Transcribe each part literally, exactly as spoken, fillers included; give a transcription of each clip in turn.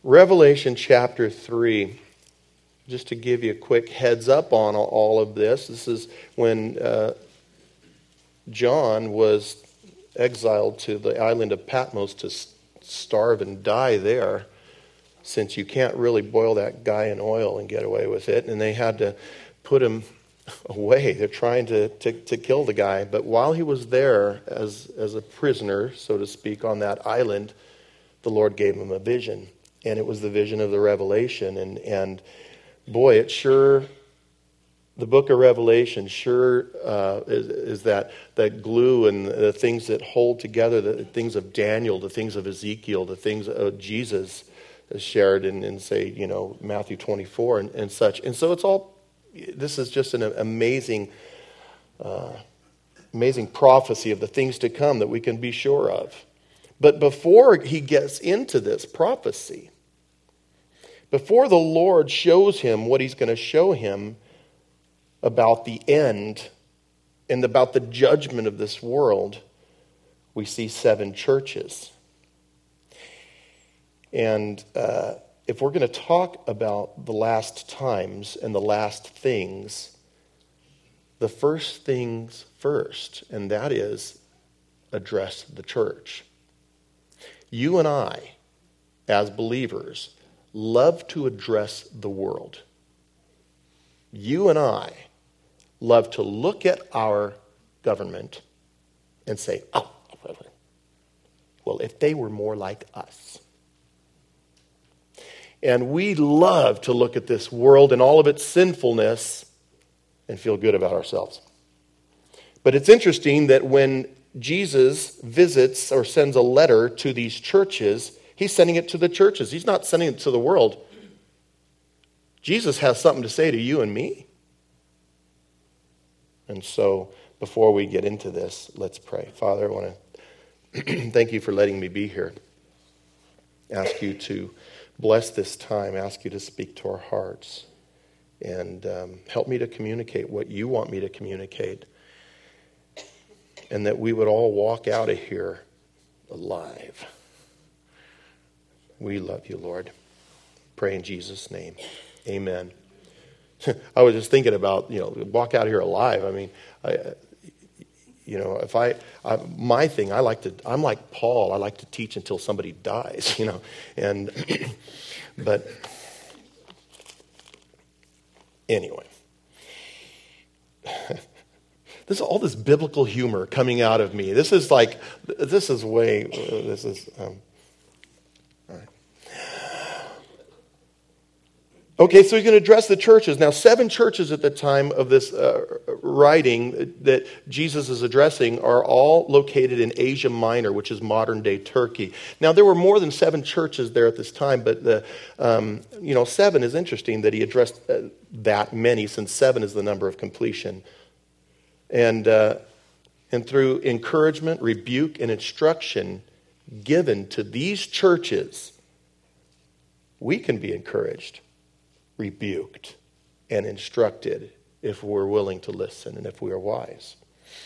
Revelation chapter three, just to give you a quick heads up on all of this. This is when uh, John was exiled to the island of Patmos to starve and die there, since you can't really boil that guy in oil and get away with it. And they had to put him away. They're trying to, to, to kill the guy. But while he was there as, as a prisoner, so to speak, on that island, the Lord gave him a vision. And it was the vision of the Revelation. And, and boy, it sure, the book of Revelation sure uh, is, is that, that glue and the things that hold together, the things of Daniel, the things of Ezekiel, the things of Jesus shared in, in say, you know, Matthew twenty-four and, and such. And so it's all, this is just an amazing, uh, amazing prophecy of the things to come that we can be sure of. But before he gets into this prophecy, before the Lord shows him what he's going to show him about the end and about the judgment of this world, we see seven churches. And uh, if we're going to talk about the last times and the last things, the first things first, and that is address the church. You and I, as believers, love to address the world. You and I love to look at our government and say, oh, well, if they were more like us. And we love to look at this world and all of its sinfulness and feel good about ourselves. But it's interesting that when Jesus visits or sends a letter to these churches, he's sending it to the churches. He's not sending it to the world. Jesus has something to say to you and me. And so before we get into this, let's pray. Father, I want to thank you for letting me be here. Ask you to bless this time. Ask you to speak to our hearts. And um, help me to communicate what you want me to communicate. And that we would all walk out of here alive. We love you, Lord. Pray in Jesus' name. Amen. I was just thinking about, you know, walk out of here alive. I mean, I, you know, if I, I, my thing, I like to, I'm like Paul. I like to teach until somebody dies, you know. And, but anyway. This is all this biblical humor coming out of me. This is like, this is way, this is, um, all right. Okay, so he's going to address the churches. Now, seven churches at the time of this uh, writing that Jesus is addressing are all located in Asia Minor, which is modern-day Turkey. Now, there were more than seven churches there at this time, but the, um, you know, seven is interesting that he addressed uh, that many, since seven is the number of completion. And uh, and through encouragement, rebuke, and instruction given to these churches, we can be encouraged, rebuked, and instructed if we're willing to listen and if we are wise.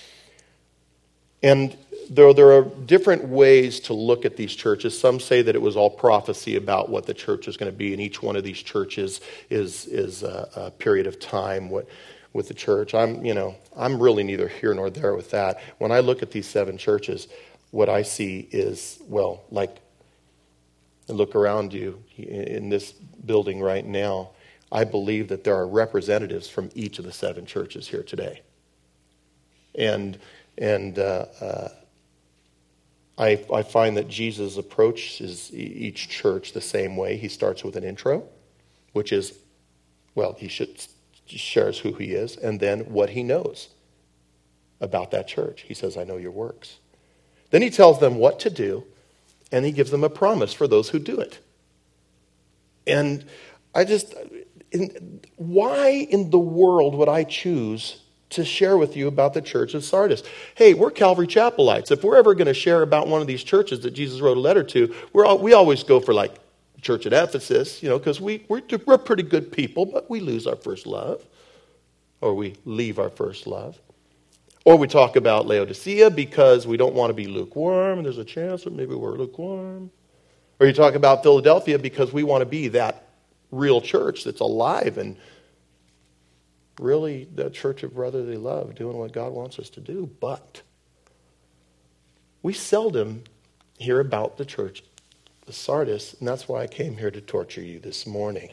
And there, there are different ways to look at these churches. Some say that it was all prophecy about what the church is going to be, and each one of these churches is is a, a period of time what, with the church. I'm, you know, I'm really neither here nor there with that. When I look at these seven churches, what I see is, well, like, look around you in this building right now. I believe that there are representatives from each of the seven churches here today. And and uh, uh, I, I find that Jesus approaches each church the same way. He starts with an intro, which is, well, he should shares who he is, and then what he knows about that church. He says, I know your works. Then he tells them what to do, and he gives them a promise for those who do it. And I just, in, why in the world would I choose to share with you about the church of Sardis? Hey, we're Calvary Chapelites. If we're ever going to share about one of these churches that Jesus wrote a letter to, we're all, we always go for like church at Ephesus, you know, because we, we're, we're pretty good people, but we lose our first love, or we leave our first love. Or we talk about Laodicea because we don't want to be lukewarm, and there's a chance that maybe we're lukewarm. Or you talk about Philadelphia because we want to be that real church that's alive and really the church of brotherly love, doing what God wants us to do. But we seldom hear about the church of Sardis, and that's why I came here to torture you this morning.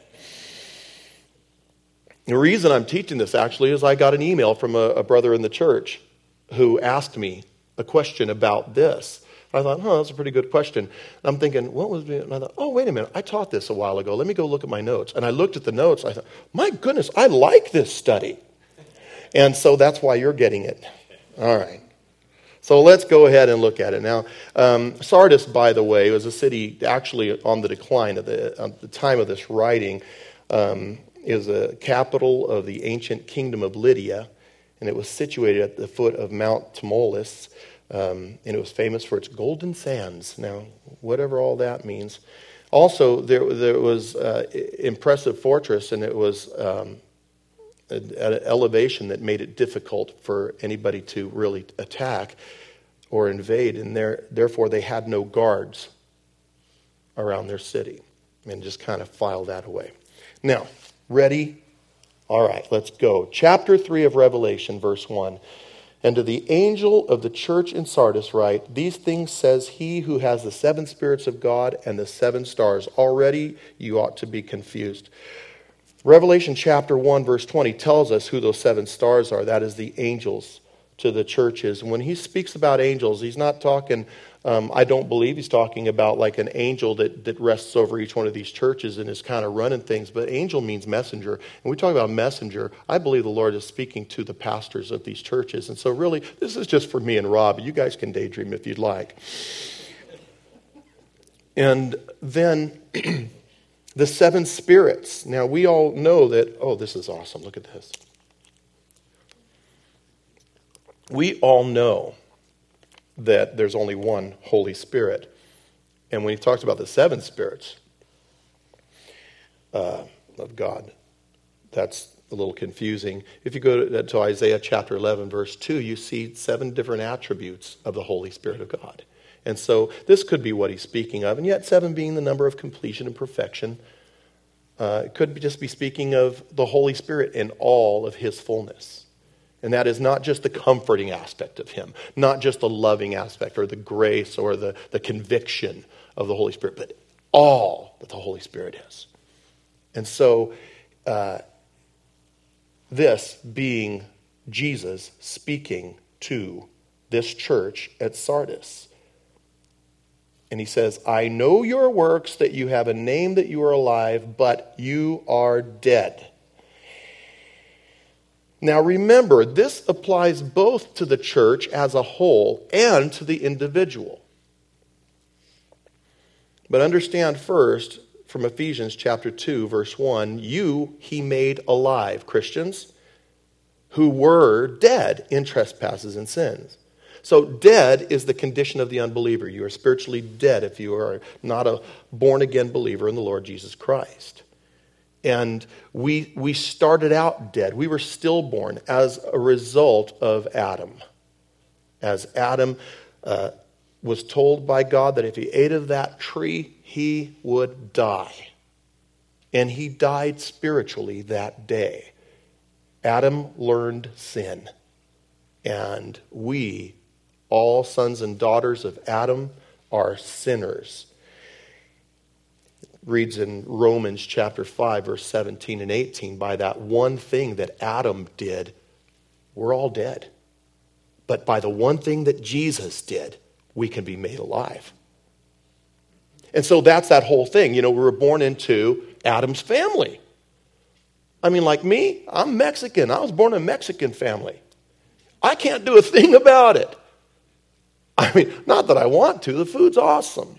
The reason I'm teaching this actually is I got an email from a, a brother in the church who asked me a question about this. I thought, huh, that's a pretty good question. I'm thinking, what was it? And I thought, oh, wait a minute, I taught this a while ago. Let me go look at my notes. And I looked at the notes. I thought, my goodness, I like this study. And so that's why you're getting it. All right. So let's go ahead and look at it. Now, um, Sardis, by the way, was a city actually on the decline at the, at the time of this writing. Um, is a capital of the ancient kingdom of Lydia, and it was situated at the foot of Mount Tmolus. Um, and it was famous for its golden sands. Now, whatever all that means. Also, there, there was an impressive fortress, and it was um, at an elevation that made it difficult for anybody to really attack or invade. And there, therefore, they had no guards around their city, and just kind of filed that away. Now, ready? All right, let's go. Chapter three of Revelation, verse one. And to the angel of the church in Sardis write, these things says he who has the seven spirits of God and the seven stars. Already you ought to be confused. Revelation chapter one, verse twenty tells us who those seven stars are. That is the angels to the churches. And when he speaks about angels, he's not talking, um, I don't believe he's talking about like an angel that, that rests over each one of these churches and is kind of running things. But angel means messenger. And we talk about messenger, I believe the Lord is speaking to the pastors of these churches. And so really, this is just for me and Rob. You guys can daydream if you'd like. And then the seven spirits. Now, we all know that, oh, this is awesome. Look at this. We all know that there's only one Holy Spirit. And when he talks about the seven spirits uh, of God, that's a little confusing. If you go to, to Isaiah chapter eleven, verse two, you see seven different attributes of the Holy Spirit of God. And so this could be what he's speaking of. And yet seven being the number of completion and perfection, uh, it could just be speaking of the Holy Spirit in all of his fullness. And that is not just the comforting aspect of him, not just the loving aspect or the grace or the, the conviction of the Holy Spirit, but all that the Holy Spirit is. And so uh, this being Jesus speaking to this church at Sardis. And he says, I know your works, that you have a name, that you are alive, but you are dead. Now remember, this applies both to the church as a whole and to the individual. But understand first, from Ephesians chapter two, verse one, you he made alive, Christians, who were dead in trespasses and sins. So dead is the condition of the unbeliever. You are spiritually dead if you are not a born-again believer in the Lord Jesus Christ. And we we started out dead. We were stillborn as a result of Adam. As Adam uh, was told by God that if he ate of that tree, he would die. And he died spiritually that day. Adam learned sin. And we, all sons and daughters of Adam, are sinners. Reads in Romans chapter five, verse seventeen and eighteen, by that one thing that Adam did, we're all dead. But by the one thing that Jesus did, we can be made alive. And so that's that whole thing. You know, we were born into Adam's family. I mean, like me, I'm Mexican. I was born in a Mexican family. I can't do a thing about it. I mean, not that I want to. The food's awesome.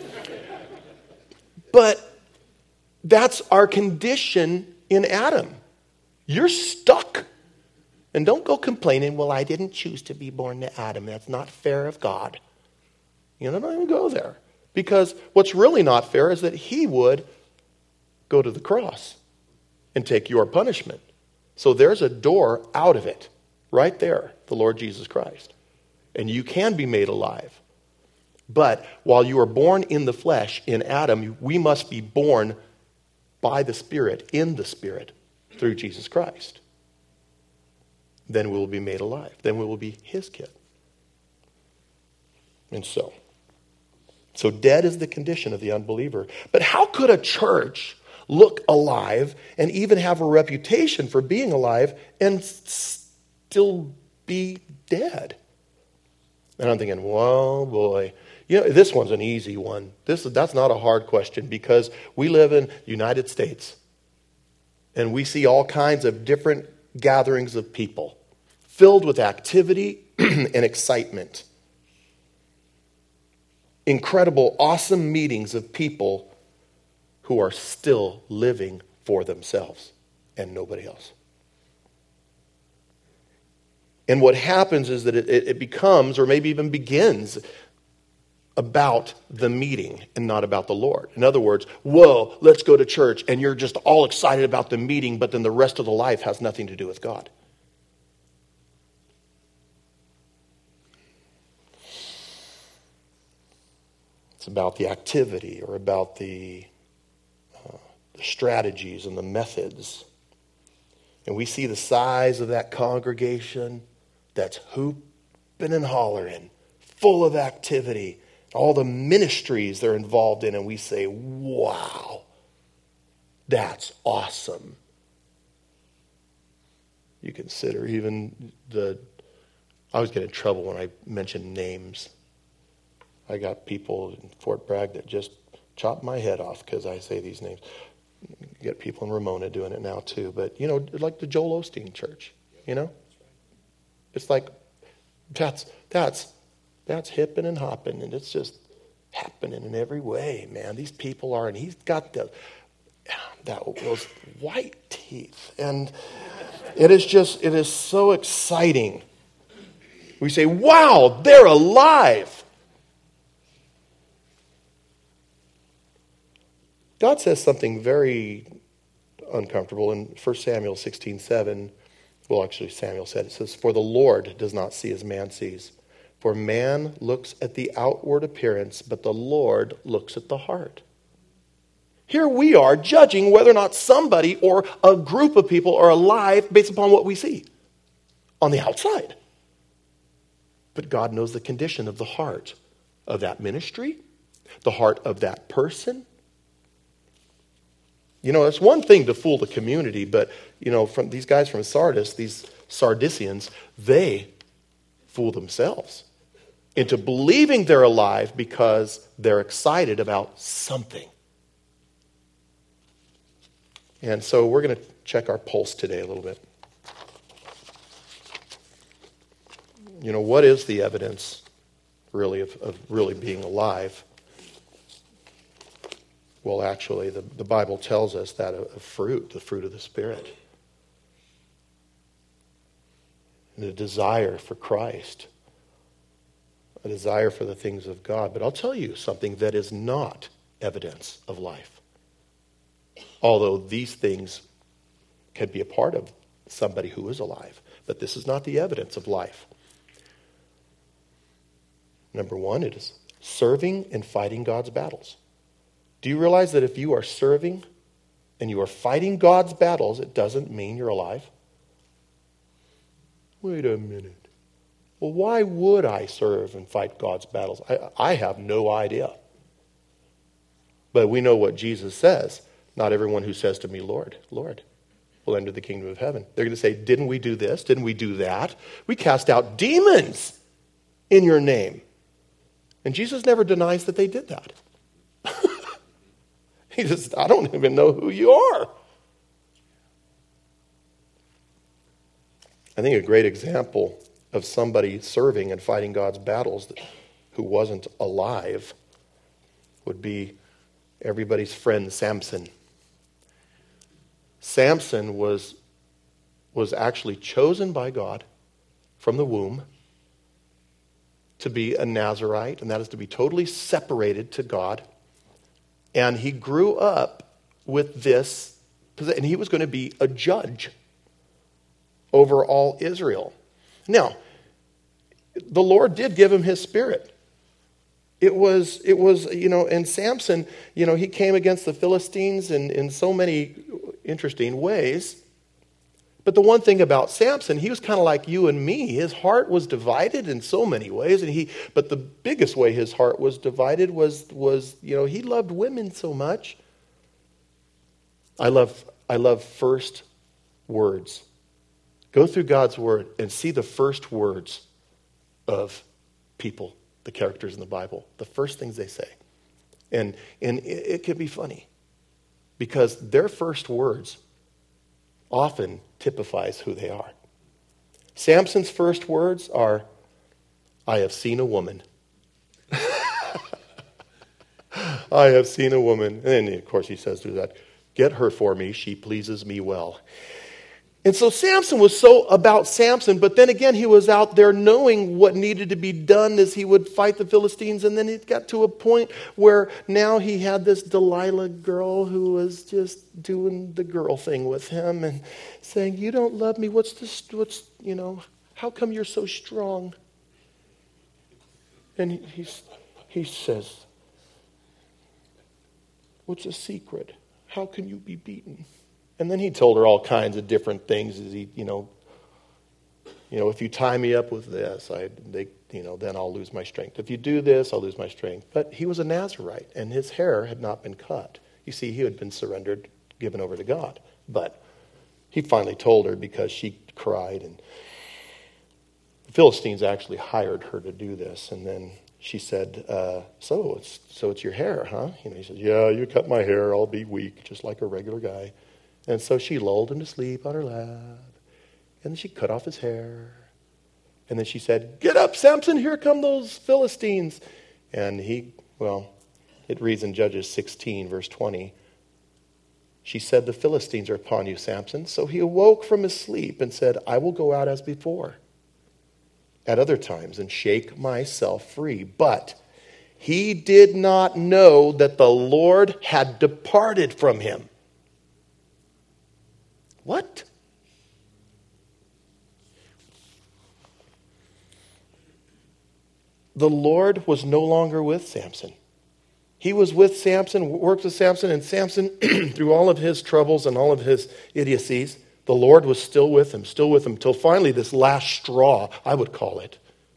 But that's our condition in Adam. You're stuck. And don't go complaining, well, I didn't choose to be born to Adam. That's not fair of God. You know, don't even go there. Because what's really not fair is that he would go to the cross and take your punishment. So there's a door out of it. Right there, the Lord Jesus Christ. And you can be made alive. But while you are born in the flesh, in Adam, we must be born by the Spirit, in the Spirit, through Jesus Christ. Then we will be made alive. Then we will be his kid. And so, so dead is the condition of the unbeliever. But how could a church look alive and even have a reputation for being alive and still be dead? And I'm thinking, well, boy, you know, this one's an easy one. This that's not a hard question because we live in the United States and we see all kinds of different gatherings of people filled with activity and excitement. Incredible, awesome meetings of people who are still living for themselves and nobody else. And what happens is that it, it becomes, or maybe even begins, about the meeting and not about the Lord. In other words, whoa, let's go to church, and you're just all excited about the meeting, but then the rest of the life has nothing to do with God. It's about the activity or about the, uh, the strategies and the methods. And we see the size of that congregation that's hooping and hollering, full of activity, all the ministries they're involved in, and we say, wow, that's awesome. You consider even the, I always get in trouble when I mention names. I got people in Fort Bragg that just chop my head off because I say these names. You get people in Ramona doing it now too. But, you know, like the Joel Osteen Church, you know? It's like, that's, that's, that's hipping and hopping, and it's just happening in every way, man. These people are, and he's got the, that, those white teeth. And it is just, it is so exciting. We say, wow, they're alive. God says something very uncomfortable in First Samuel sixteen seven. Well, actually, Samuel said, it says, for the Lord does not see as man sees. For man looks at the outward appearance, but the Lord looks at the heart. Here we are judging whether or not somebody or a group of people are alive based upon what we see on the outside. But God knows the condition of the heart of that ministry, the heart of that person. You know, it's one thing to fool the community, but, you know, from these guys from Sardis, these Sardisians, they fool themselves into believing they're alive because they're excited about something. And so we're going to check our pulse today a little bit. You know, what is the evidence, really, of, of really being alive? Well, actually, the, the Bible tells us that a, a fruit, the fruit of the Spirit, and a desire for Christ, a desire for the things of God. But I'll tell you something that is not evidence of life. Although these things can be a part of somebody who is alive. But this is not the evidence of life. Number one, it is serving and fighting God's battles. Do you realize that if you are serving and you are fighting God's battles, it doesn't mean you're alive? Wait a minute. Well, why would I serve and fight God's battles? I, I have no idea. But we know what Jesus says. Not everyone who says to me, Lord, Lord, will enter the kingdom of heaven. They're going to say, didn't we do this? Didn't we do that? We cast out demons in your name. And Jesus never denies that they did that. He says, I don't even know who you are. I think a great example of somebody serving and fighting God's battles who wasn't alive would be everybody's friend Samson. Samson was, was actually chosen by God from the womb to be a Nazirite, and that is to be totally separated to God. And he grew up with this, and he was going to be a judge over all Israel. Now, the Lord did give him his Spirit. It was, it was, you know, and Samson, you know, he came against the Philistines in, in so many interesting ways. But the one thing about Samson, he was kind of like you and me. His heart was divided in so many ways. And he, but the biggest way his heart was divided was, was, you know, he loved women so much. I love, I love first words. Go through God's word and see the first words of people, the characters in the Bible, the first things they say. And, and it, it can be funny because their first words often typifies who they are. Samson's first words are, I have seen a woman. I have seen a woman. And then, of course, he says to that, get her for me. She pleases me well. And so Samson was so about Samson, but then again, he was out there knowing what needed to be done as he would fight the Philistines. And then it got to a point where now he had this Delilah girl who was just doing the girl thing with him and saying, you don't love me. What's this? What's, you know, how come you're so strong? And he, he's, he says, what's a secret? How can you be beaten? And then he told her all kinds of different things. As he, you know, you know, if you tie me up with this, I, they, you know, then I'll lose my strength. If you do this, I'll lose my strength. But he was a Nazarite, and his hair had not been cut. You see, he had been surrendered, given over to God. But he finally told her because she cried, and the Philistines actually hired her to do this. And then she said, uh, "So it's so it's your hair, huh?" You know, he said, "Yeah, you cut my hair. I'll be weak, just like a regular guy." And so she lulled him to sleep on her lap. And then she cut off his hair. And then she said, get up, Samson, here come those Philistines. And he, well, it reads in Judges sixteen, verse twenty. She said, the Philistines are upon you, Samson. So he awoke from his sleep and said, I will go out as before at other times and shake myself free. But he did not know that the Lord had departed from him. What? The Lord was no longer with Samson. He was with Samson, worked with Samson, and Samson, through all of his troubles and all of his idiocies, the Lord was still with him, still with him, till finally this last straw, I would call it.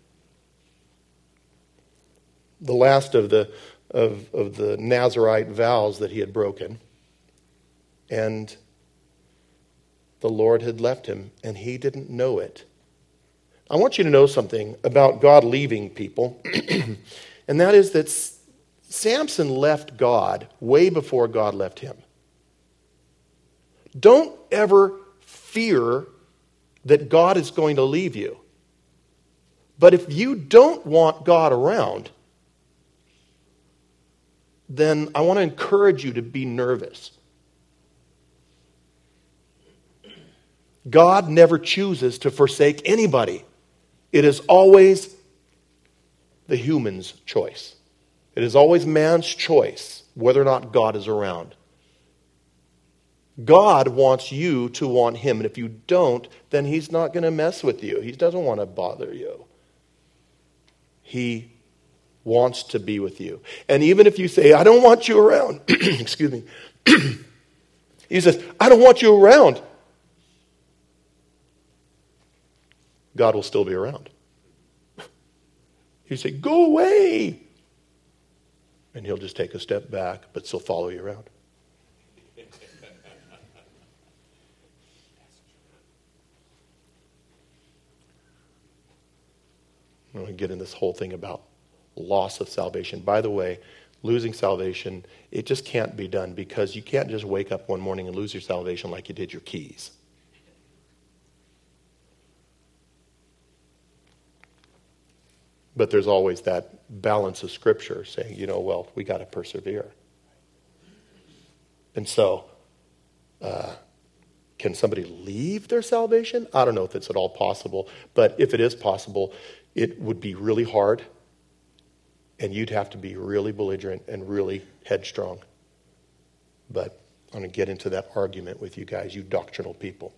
The last of the of, of the Nazarite vows that he had broken. And the Lord had left him, and he didn't know it. I want you to know something about God leaving people, and that is that Samson left God way before God left him. Don't ever fear that God is going to leave you. But if you don't want God around, then I want to encourage you to be nervous. God never chooses to forsake anybody. It is always the human's choice. It is always man's choice whether or not God is around. God wants you to want him. And if you don't, then he's not going to mess with you. He doesn't want to bother you. He wants to be with you. And even if you say, I don't want you around. Excuse me. He says, I don't want you around. God will still be around. You say, go away. And he'll just take a step back, but still follow you around. I'm going to get in this whole thing about loss of salvation. By the way, losing salvation, it just can't be done because you can't just wake up one morning and lose your salvation like you did your keys. But there's always that balance of Scripture saying, you know, well, we got to persevere. And so, uh, can somebody leave their salvation? I don't know if it's at all possible. But if it is possible, it would be really hard. And you'd have to be really belligerent and really headstrong. But I'm going to get into that argument with you guys, you doctrinal people.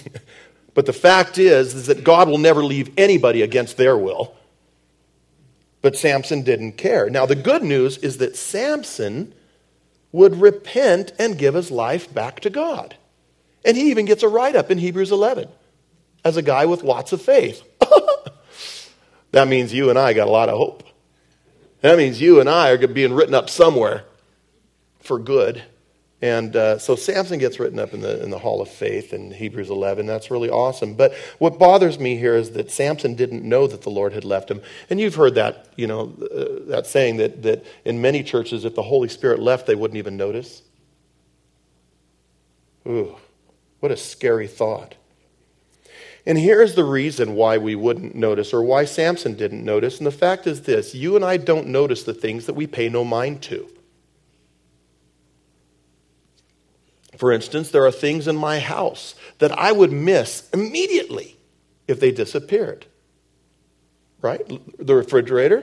But the fact is, is that God will never leave anybody against their will. But Samson didn't care. Now, the good news is that Samson would repent and give his life back to God. And he even gets a write-up in Hebrews eleven as a guy with lots of faith. That means you and I got a lot of hope. That means you and I are being written up somewhere for good. And uh, so Samson gets written up in the in the Hall of Faith in Hebrews eleven. That's really awesome. But what bothers me here is that Samson didn't know that the Lord had left him. And you've heard that, you know, uh, that saying that, that in many churches, if the Holy Spirit left, they wouldn't even notice. Ooh, what a scary thought. And here's the reason why we wouldn't notice, or why Samson didn't notice. And the fact is this: you and I don't notice the things that we pay no mind to. For instance, there are things in my house that I would miss immediately if they disappeared. Right? The refrigerator.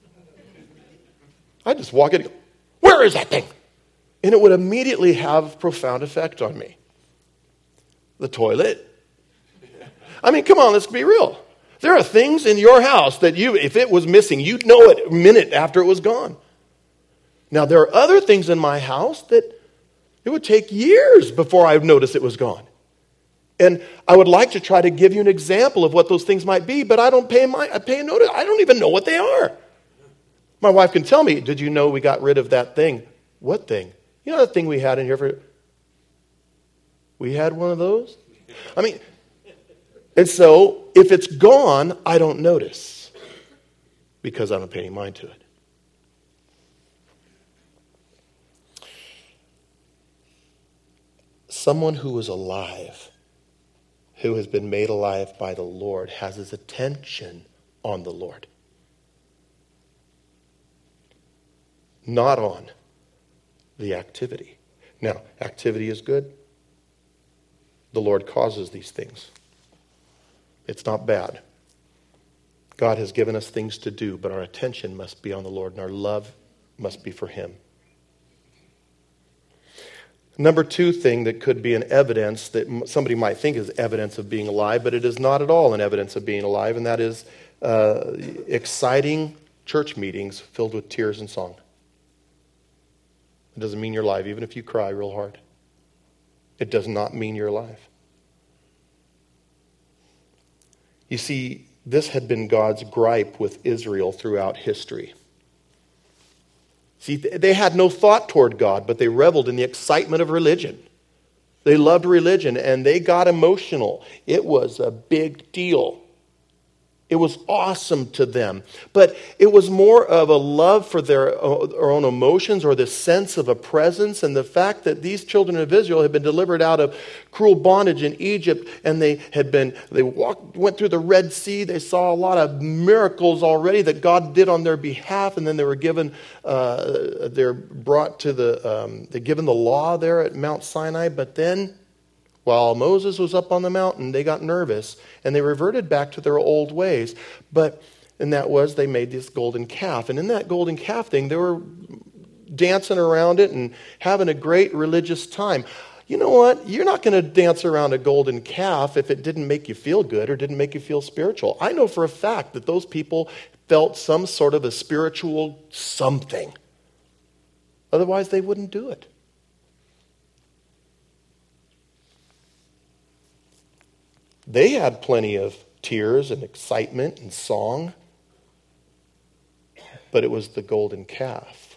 I just walk in and go, where is that thing? And it would immediately have profound effect on me. The toilet. I mean, come on, let's be real. There are things in your house that you, if it was missing, you'd know it a minute after it was gone. Now, there are other things in my house that it would take years before I would notice it was gone. And I would like to try to give you an example of what those things might be, but I don't pay my I pay notice. I don't even know what they are. My wife can tell me, did you know we got rid of that thing? What thing? You know that thing we had in here for... We had one of those? I mean, and so if it's gone, I don't notice because I don't pay any mind to it. Someone who is alive, who has been made alive by the Lord, has his attention on the Lord. Not on the activity. Now, activity is good. The Lord causes these things. It's not bad. God has given us things to do, but our attention must be on the Lord, and our love must be for Him. Number two thing that could be an evidence that somebody might think is evidence of being alive, but it is not at all an evidence of being alive, and that is uh, exciting church meetings filled with tears and song. It doesn't mean you're alive, even if you cry real hard. It does not mean you're alive. You see, this had been God's gripe with Israel throughout history. See, they had no thought toward God, but they reveled in the excitement of religion. They loved religion, and they got emotional. It was a big deal. It was awesome to them. But it was more of a love for their, their own emotions, or the sense of a presence, and the fact that these children of Israel had been delivered out of cruel bondage in Egypt, and they had been, they walked, went through the Red Sea. They saw a lot of miracles already that God did on their behalf, and then they were given, uh, they're brought to the, um, they're given the law there at Mount Sinai, but then while Moses was up on the mountain, they got nervous, and they reverted back to their old ways. But, and that was, they made this golden calf. And in that golden calf thing, they were dancing around it and having a great religious time. You know what? You're not going to dance around a golden calf if it didn't make you feel good or didn't make you feel spiritual. I know for a fact that those people felt some sort of a spiritual something. Otherwise, they wouldn't do it. They had plenty of tears and excitement and song, but it was the golden calf.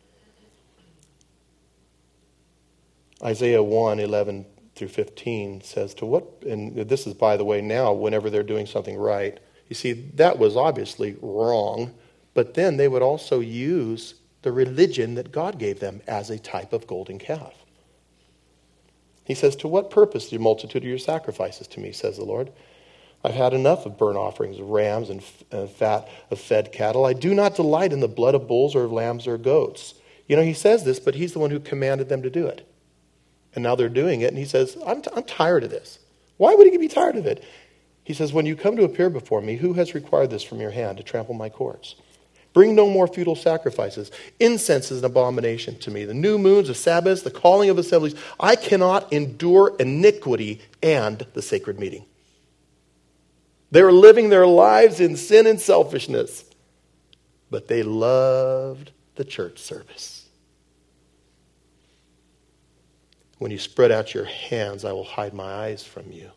Isaiah one, eleven through fifteen says, to what, and this is, by the way, now, whenever they're doing something right. You see, that was obviously wrong, but then they would also use the religion that God gave them as a type of golden calf. He says, to what purpose the multitude of your sacrifices to me, says the Lord? I've had enough of burnt offerings of rams and uh, fat of fed cattle. I do not delight in the blood of bulls or of lambs or goats. You know, he says this, but he's the one who commanded them to do it. And now they're doing it, and he says, I'm, t- I'm tired of this. Why would he be tired of it? He says, when you come to appear before me, who has required this from your hand to trample my courts? Bring no more futile sacrifices. Incense is an abomination to me. The new moons, the Sabbaths, the calling of assemblies. I cannot endure iniquity and the sacred meeting. They were living their lives in sin and selfishness. but they loved the church service. When you spread out your hands, I will hide my eyes from you.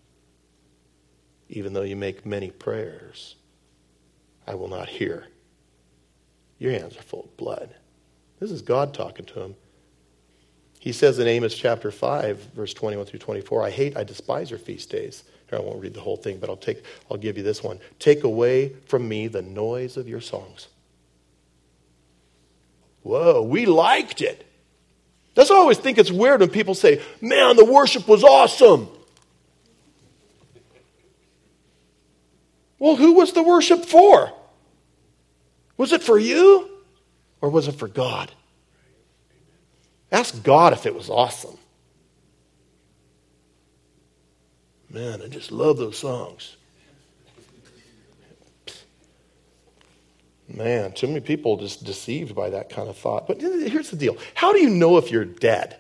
Even though you make many prayers, I will not hear. Your hands are full of blood. This is God talking to him. He says in Amos chapter five, verse twenty-one through twenty-four, I hate, I despise your feast days. Here, I won't read the whole thing, but I'll take, I'll give you this one. Take away from me the noise of your songs. Whoa, we liked it. That's why I always think it's weird when people say, man, the worship was awesome. Well, who was the worship for? Was it for you or was it for God? Ask God if it was awesome. Man, I just love those songs. Man, too many people are just deceived by that kind of thought. But here's the deal. How do you know if you're dead?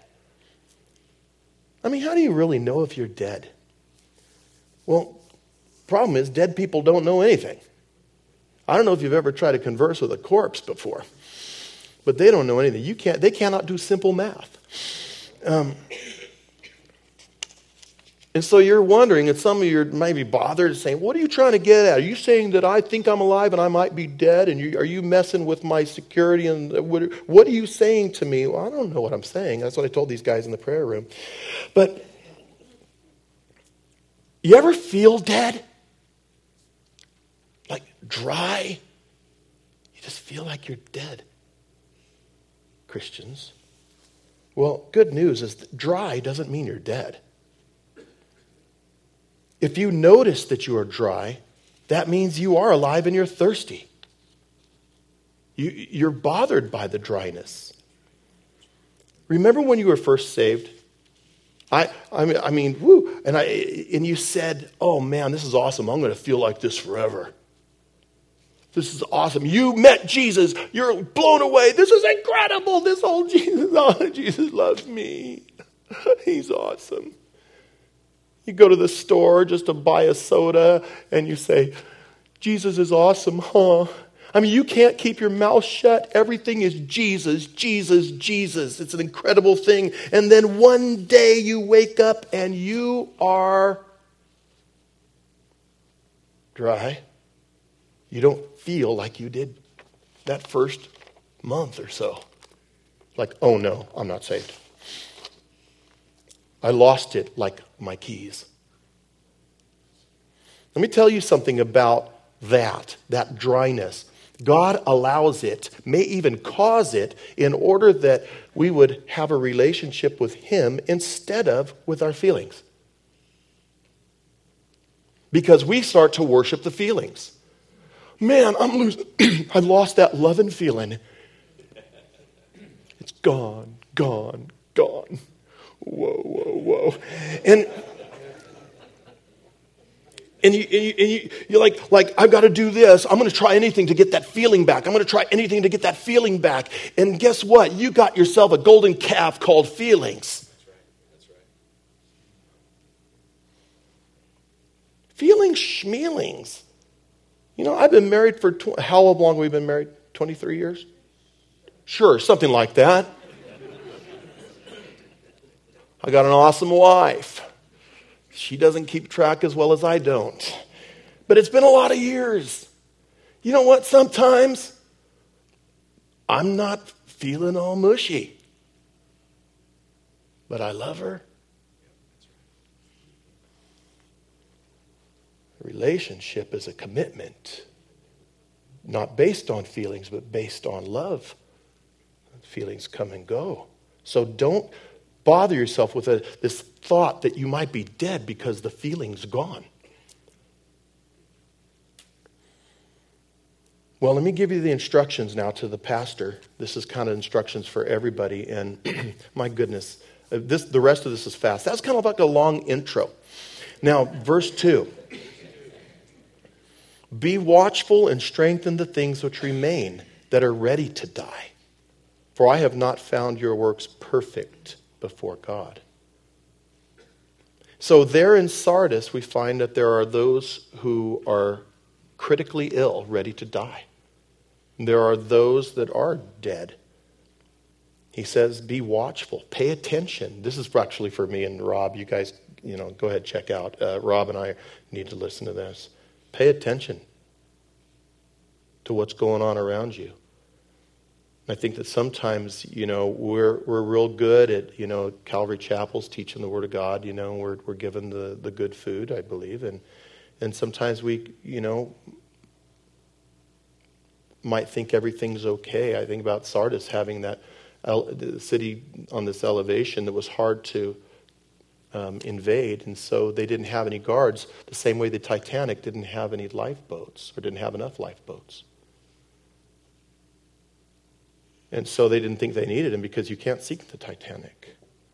I mean, how do you really know if you're dead? Well, problem is dead people don't know anything. I don't know if you've ever tried to converse with a corpse before, but they don't know anything. You can't. They cannot do simple math. Um, and so you're wondering, and some of you might be bothered saying, what are you trying to get at? Are you saying that I think I'm alive and I might be dead? And you, are you messing with my security? And what, what are you saying to me? Well, I don't know what I'm saying. That's what I told these guys in the prayer room. But you ever feel dead? Like dry? You just feel like you're dead. Christians. Well, good news is that dry doesn't mean you're dead. If you notice that you are dry, that means you are alive and you're thirsty. You, you're bothered by the dryness. Remember when you were first saved? I, I mean, I mean, woo, and I, and you said, "Oh man, this is awesome. I'm going to feel like this forever. This is awesome. You met Jesus. You're blown away. This is incredible. This old Jesus, oh, Jesus loves me. He's awesome." You go to the store just to buy a soda and you say, Jesus is awesome, huh? I mean, you can't keep your mouth shut. Everything is Jesus, Jesus, Jesus. It's an incredible thing. And then one day you wake up and you are dry. You don't feel like you did that first month or so. Like, oh no, I'm not saved. I lost it like my keys. Let me tell you something about that, that dryness. God allows it, may even cause it, in order that we would have a relationship with Him instead of with our feelings. Because we start to worship the feelings. Man, I'm losing. I lost that loving feeling. It's gone, gone, gone. Whoa, whoa, whoa. And and, you, and, you, and you, you're like, like, I've got to do this. I'm going to try anything to get that feeling back. I'm going to try anything to get that feeling back. And guess what? You got yourself a golden calf called feelings. That's right. That's right. Feelings, schmealings. You know, I've been married for, tw- how long have we been married? twenty-three years? Sure, something like that. I got an awesome wife. She doesn't keep track as well as I don't. But it's been a lot of years. You know what? Sometimes I'm not feeling all mushy. But I love her. A relationship is a commitment. Not based on feelings, but based on love. Feelings come and go. So don't bother yourself with a, this thought that you might be dead because the feeling's gone. Well, let me give you the instructions now to the pastor. This is kind of instructions for everybody. And my goodness, this the rest of this is fast. That's kind of like a long intro. Now, verse two. Be watchful and strengthen the things which remain that are ready to die. For I have not found your works perfect before God. So there in Sardis, we find that there are those who are critically ill, ready to die. There are those that are dead. He says, be watchful, pay attention. This is actually for me and Rob. You guys, you know, go ahead, check out. Uh, Rob and I need to listen to this. Pay attention to what's going on around you. I think that sometimes, you know, we're we're real good at, you know, Calvary Chapels teaching the Word of God. You know, we're we're given the, the good food, I believe, and and sometimes we, you know, might think everything's okay. I think about Sardis having that the city on this elevation that was hard to um, invade, and so they didn't have any guards. The same way the Titanic didn't have any lifeboats or didn't have enough lifeboats. And so they didn't think they needed him because you can't sink the Titanic.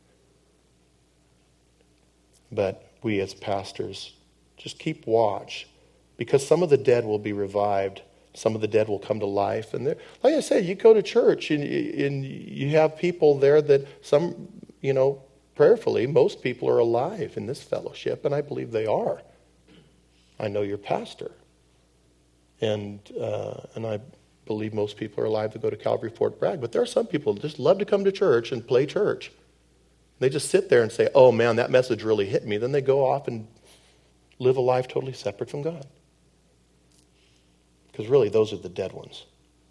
But we as pastors just keep watch, because some of the dead will be revived. Some of the dead will come to life. And like I said, you go to church and, and you have people there that some, you know, prayerfully, most people are alive in this fellowship, and I believe they are. I know your pastor. And uh, and I believe most people are alive to go to Calvary Fort Bragg. But there are some people that just love to come to church and play church. They just sit there and say, oh man, that message really hit me. Then they go off and live a life totally separate from God. Because really, those are the dead ones.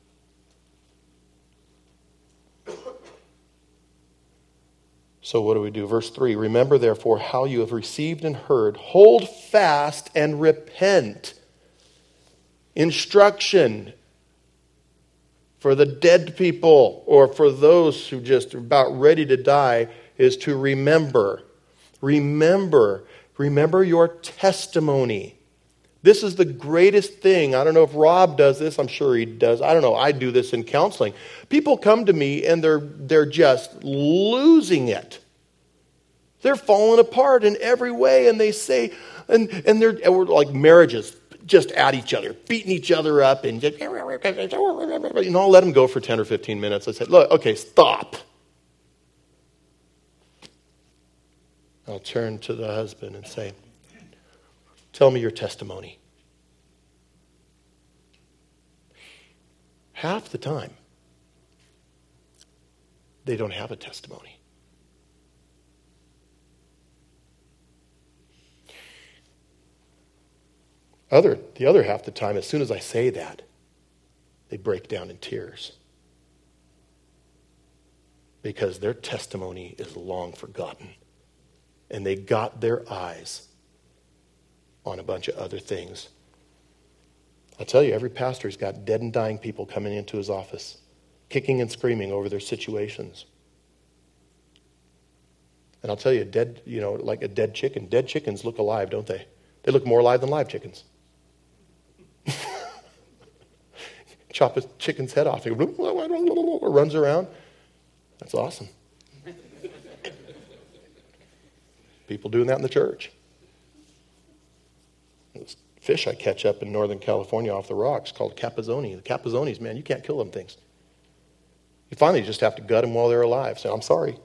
So what do we do? Verse three, remember therefore how you have received and heard. Hold fast and repent. Instruction for the dead people, or for those who just are about ready to die, is to remember. Remember. Remember your testimony. This is the greatest thing. I don't know if Rob does this. I'm sure he does. I don't know. I do this in counseling. People come to me and they're they're just losing it. They're falling apart in every way, and they say, and and they're and we're like marriages, just at each other, beating each other up, and just, you know, I'll let them go for ten or fifteen minutes. I say, look, okay, stop. I'll turn to the husband and say, tell me your testimony. Half the time, they don't have a testimony. Other, the other half the time, as soon as I say that, they break down in tears. Because their testimony is long forgotten. And they got their eyes on a bunch of other things. I tell you, every pastor's got dead and dying people coming into his office, kicking and screaming over their situations. And I'll tell you, dead, you know, like a dead chicken. Dead chickens look alive, don't they? They look more alive than live chickens. Chop a chicken's head off. It runs around. That's awesome. People doing that in the church. This fish I catch up in Northern California off the rocks called capizzoni. The capizzonis, man, you can't kill them things. You finally just have to gut them while they're alive. Say, I'm sorry.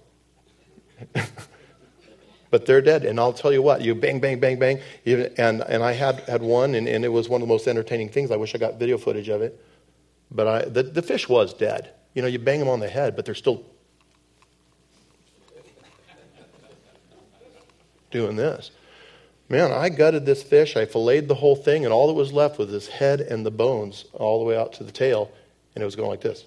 But they're dead. And I'll tell you what, you bang, bang, bang, bang. And and I had, had one, and, and it was one of the most entertaining things. I wish I got video footage of it. But I the, the fish was dead. You know, you bang them on the head, but they're still doing this. Man, I gutted this fish. I filleted the whole thing, and all that was left was his head and the bones all the way out to the tail, and it was going like this.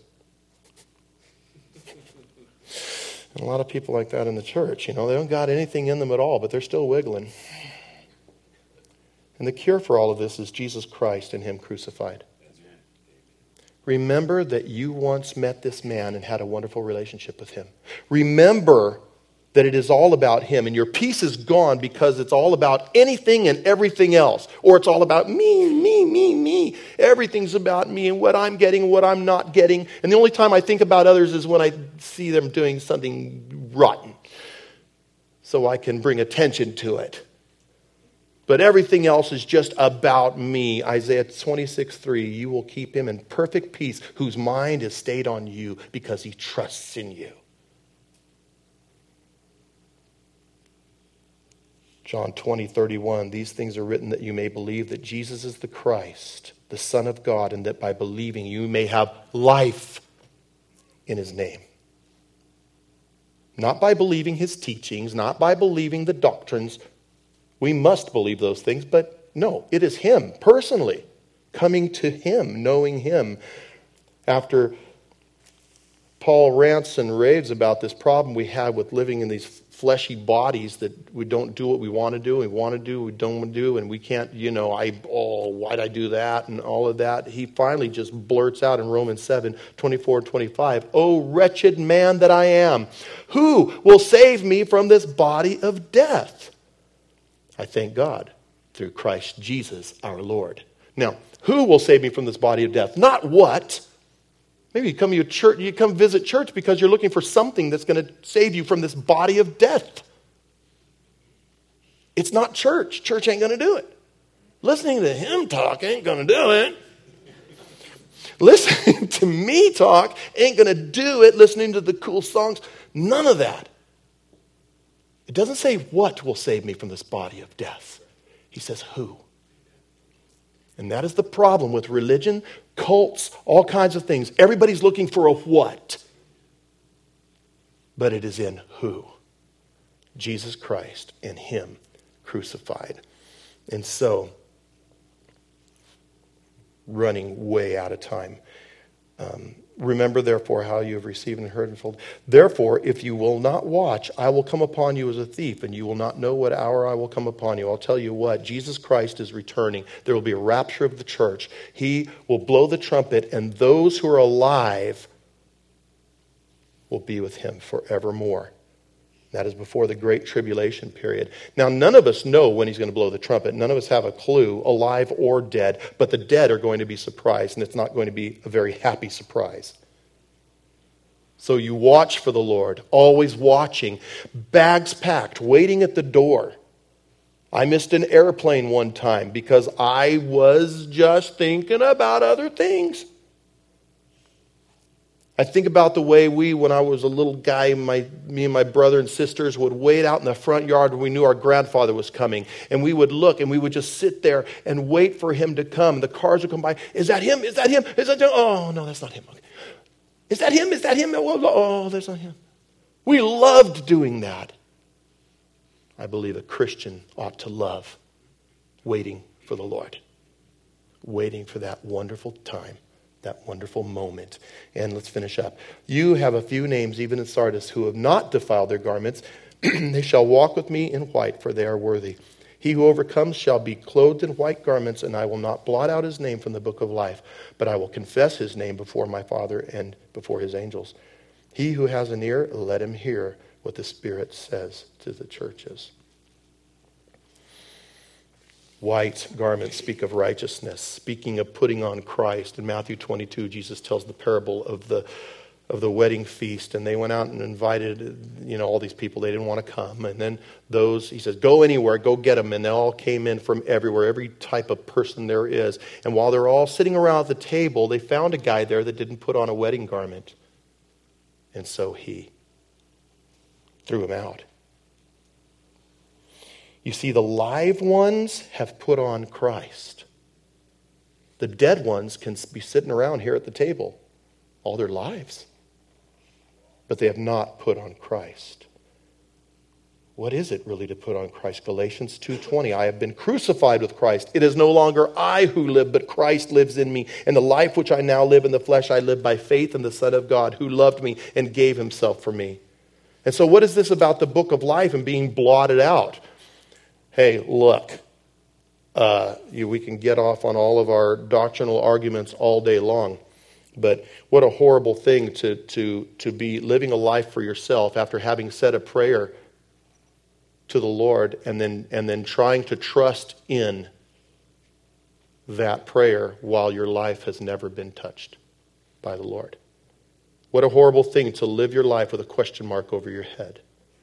And a lot of people like that in the church, you know, they don't got anything in them at all, but they're still wiggling. And the cure for all of this is Jesus Christ and Him crucified. Remember that you once met this man and had a wonderful relationship with him. Remember that it is all about him, and your peace is gone because it's all about anything and everything else. Or it's all about me, me, me, me. Everything's about me and what I'm getting, what I'm not getting. And the only time I think about others is when I see them doing something rotten, so I can bring attention to it. But everything else is just about me. Isaiah twenty-six three, you will keep him in perfect peace, whose mind is stayed on you because he trusts in you. John twenty, thirty-one, these things are written that you may believe that Jesus is the Christ, the Son of God, and that by believing you may have life in his name. Not by believing his teachings, not by believing the doctrines. We must believe those things, but no, it is him personally, coming to him, knowing him. After Paul rants and raves about this problem we have with living in these fleshy bodies that we don't do what we want to do, we want to do, we don't want to do, and we can't, you know, I, oh, why'd I do that, and all of that. He finally just blurts out in Romans seven, twenty-four, twenty-five, "O wretched man that I am, who will save me from this body of death? I thank God through Christ Jesus our Lord." Now, who will save me from this body of death? Not what. Maybe you come to church, you come visit church because you're looking for something that's going to save you from this body of death. It's not church. Church ain't going to do it. Listening to him talk ain't going to do it. Listening to me talk ain't going to do it. Listening to the cool songs, none of that. It doesn't say what will save me from this body of death. He says who. And that is the problem with religion, cults, all kinds of things. Everybody's looking for a what. But it is in who? Jesus Christ and him crucified. And so, running way out of time. Um, Remember, therefore, how you have received and heard and told. Therefore, if you will not watch, I will come upon you as a thief, and you will not know what hour I will come upon you. I'll tell you what, Jesus Christ is returning. There will be a rapture of the church. He will blow the trumpet, and those who are alive will be with him forevermore. That is before the great tribulation period. Now, none of us know when he's going to blow the trumpet. None of us have a clue, alive or dead. But the dead are going to be surprised, and it's not going to be a very happy surprise. So you watch for the Lord, always watching, bags packed, waiting at the door. I missed an airplane one time because I was just thinking about other things. I think about the way we, when I was a little guy, my, me and my brother and sisters would wait out in the front yard when we knew our grandfather was coming. And we would look and we would just sit there and wait for him to come. The cars would come by. Is that him? Is that him? Is that him? Oh, no, that's not him. Okay. Is that him? Is that him? Oh, that's not him. We loved doing that. I believe a Christian ought to love waiting for the Lord. Waiting for that wonderful time. That wonderful moment. And let's finish up. You have a few names, even in Sardis, who have not defiled their garments. They shall walk with me in white, for they are worthy. He who overcomes shall be clothed in white garments, and I will not blot out his name from the book of life, but I will confess his name before my Father and before his angels. He who has an ear, let him hear what the Spirit says to the churches. White garments speak of righteousness. Speaking of putting on Christ, in Matthew twenty-two, Jesus tells the parable of the of the wedding feast, and they went out and invited, you know, all these people. They didn't want to come, and then those, he says, go anywhere, go get them, and they all came in from everywhere, every type of person there is. And while they're all sitting around the table, they found a guy there that didn't put on a wedding garment, and so he threw him out. You see, the live ones have put on Christ. The dead ones can be sitting around here at the table all their lives, but they have not put on Christ. What is it really to put on Christ? Galatians two twenty, I have been crucified with Christ. It is no longer I who live, but Christ lives in me. And the life which I now live in the flesh, I live by faith in the Son of God who loved me and gave himself for me. And so what is this about the book of life and being blotted out? Hey, look, uh, you, we can get off on all of our doctrinal arguments all day long, but what a horrible thing to, to, to be living a life for yourself after having said a prayer to the Lord and then, and then trying to trust in that prayer while your life has never been touched by the Lord. What a horrible thing to live your life with a question mark over your head.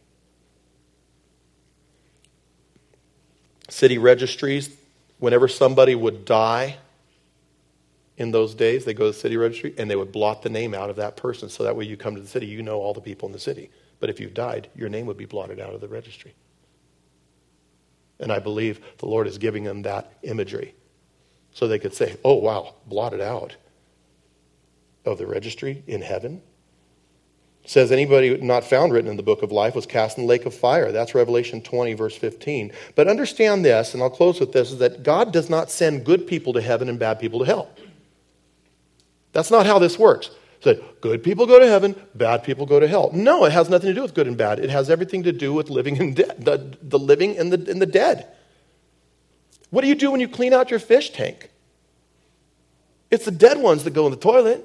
City registries, whenever somebody would die in those days, they go to the city registry and they would blot the name out of that person. So that way you come to the city, you know all the people in the city. But if you died, your name would be blotted out of the registry. And I believe the Lord is giving them that imagery. So they could say, oh, wow, blotted out of the registry in heaven. It says anybody not found written in the book of life was cast in the lake of fire. That's Revelation twenty, verse fifteen. But understand this, and I'll close with this, is that God does not send good people to heaven and bad people to hell. That's not how this works. So good people go to heaven, bad people go to hell. No, it has nothing to do with good and bad. It has everything to do with living and dead, the, the living and the, and the dead. What do you do when you clean out your fish tank? It's the dead ones that go in the toilet.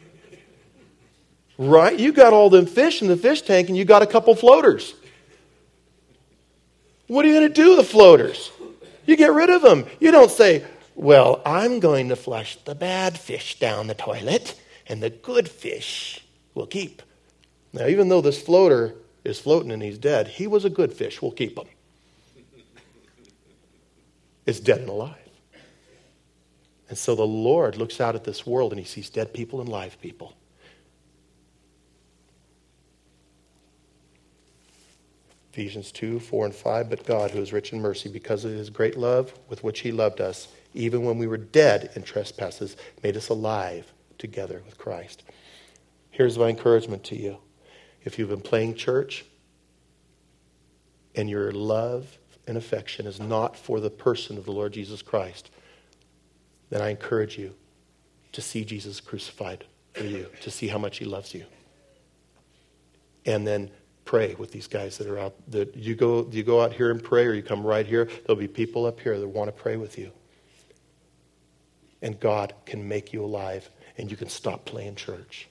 Right? You got all them fish in the fish tank and you got a couple floaters. What are you going to do with the floaters? You get rid of them. You don't say, well, I'm going to flush the bad fish down the toilet and the good fish will keep. Now, even though this floater is floating and he's dead, he was a good fish. We'll keep him. It's dead and alive. And so the Lord looks out at this world and he sees dead people and live people. Ephesians two, four, and five, but God, who is rich in mercy, because of his great love with which he loved us, even when we were dead in trespasses, made us alive together with Christ. Here's my encouragement to you. If you've been playing church and your love and affection is not for the person of the Lord Jesus Christ, then I encourage you to see Jesus crucified for you, to see how much he loves you. And then pray with these guys that are out. That you go, you go out here and pray, or you come right here. There'll be people up here that want to pray with you. And God can make you alive, and you can stop playing church.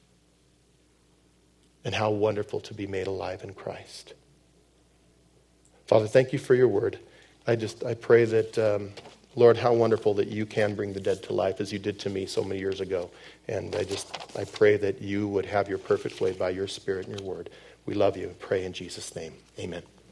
And how wonderful to be made alive in Christ. Father, thank you for your word. I just, I pray that, um, Lord, how wonderful that you can bring the dead to life as you did to me so many years ago. And I just, I pray that you would have your perfect way by your Spirit and your word. We love you. Pray in Jesus' name. Amen.